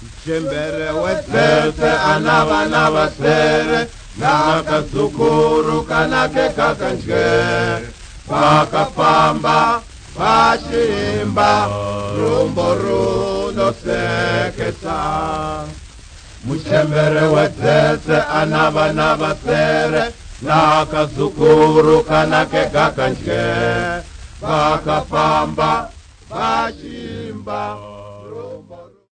Chembere wetsetse anava navasere nakazukuru kanake kakanje vakafamba vachimba rumbo runosekesa. Muchembere wetsetse anava navasere nakazukuru kanake kakanje vakafamba vachimba